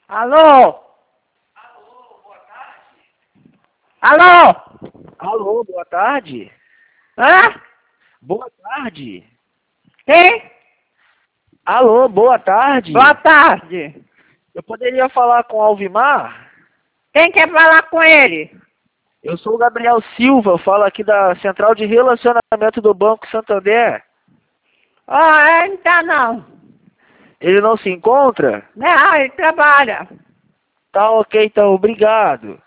Alô? Alô? Alô, boa tarde. Hã? Boa tarde. Quem? Alô, boa tarde. Boa tarde. Eu poderia falar com o Alvimar? Quem quer falar com ele? Eu sou o Gabriel Silva, eu falo aqui da Central de Relacionamento do Banco Santander. Ele não tá não. Ele não se encontra? Não, ele trabalha. Tá ok, então, obrigado.